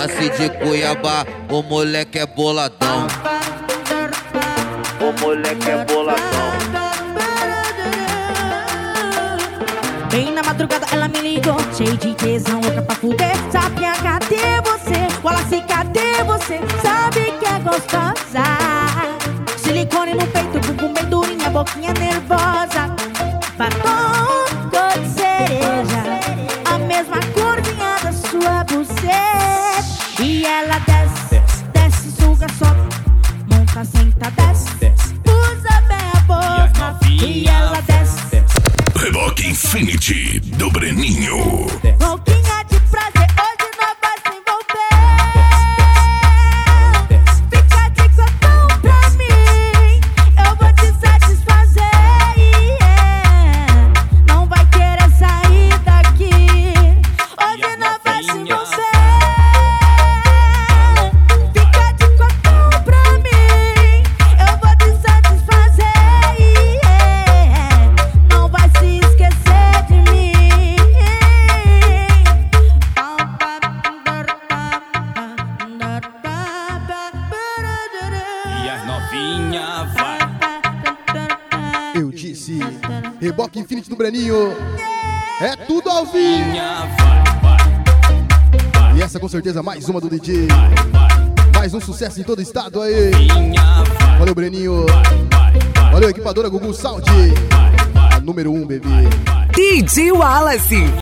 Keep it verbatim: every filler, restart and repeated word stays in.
Nasci de Cuiabá, o moleque é boladão. O moleque é boladão. Bem na madrugada ela me ligou, cheio de tesão, louca pra fuder. Sabia, cadê você? Wallace, cadê você? Sabe que é gostosa. Silicone no peito, bumbum bem durinha, boquinha nervosa. Batom cor de cereja, a mesma corzinha da sua buceta. E ela desce, desce, suga, sobe, monta, senta, desce, usa bem a boca. E ela desce. Reboque Infinity do Breninho. Louquinha de prazer, hoje nós vai se envolver. Fica de cotão pra mim, eu vou te satisfazer, yeah. Não vai querer sair daqui, hoje nós vai se envolver. Fica de cotão pra mim, eu vou te satisfazer, yeah. Não vai se esquecer de mim. E as novinha vai. Eu disse, Reboque Infinity do Breninho. É tudo ao vivo. Novinha vai, vai, vai. E essa com certeza mais uma do D J. Vai, vai. Mais um sucesso em todo o estado aí. Novinha vai. Valeu, Breninho. Vai, vai, vai. Valeu, equipadora Gugu Sound. A número um, bebê. D J Wallace.